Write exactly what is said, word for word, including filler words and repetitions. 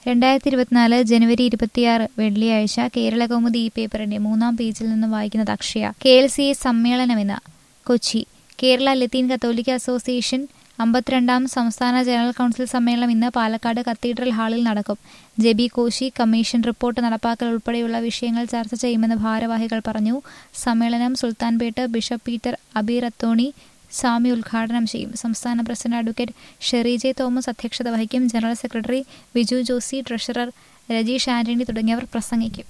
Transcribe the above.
രണ്ടായിരത്തി ഇരുപത്തിനാല് ജനുവരി ഇരുപത്തിയാറ് വെള്ളിയാഴ്ച കേരളകൗമുദി ഈ പേപ്പറിന്റെ മൂന്നാം പേജിൽ നിന്ന് വായിക്കുന്നത് Akshaya. K L C A സമ്മേളനമിന്ന് കൊച്ചി. കേരള ലത്തീൻ കത്തോലിക്ക അസോസിയേഷൻ അമ്പത്തിരണ്ടാം സംസ്ഥാന ജനറൽ കൗൺസിൽ സമ്മേളനം ഇന്ന് പാലക്കാട് കത്തീഡ്രൽ ഹാളിൽ നടക്കും. ജെബി കോശി കമ്മീഷൻ റിപ്പോർട്ട് നടപ്പാക്കൽ ഉൾപ്പെടെയുള്ള വിഷയങ്ങൾ ചർച്ച ചെയ്യുമെന്ന് ഭാരവാഹികൾ പറഞ്ഞു. സമ്മേളനം സുൽത്താൻപേട്ട് ബിഷപ്പ് പീറ്റർ അബീറത്തോണി സ്വാമി ഉദ്ഘാടനം ചെയ്യും. സംസ്ഥാന പ്രസിഡന്റ് അഡ്വക്കേറ്റ് ഷെറി ജെ തോമസ് അധ്യക്ഷത വഹിക്കും. General secretary Viju Josy, treasurer Rajeesh Antony തുടങ്ങിയവർ പ്രസംഗിക്കും.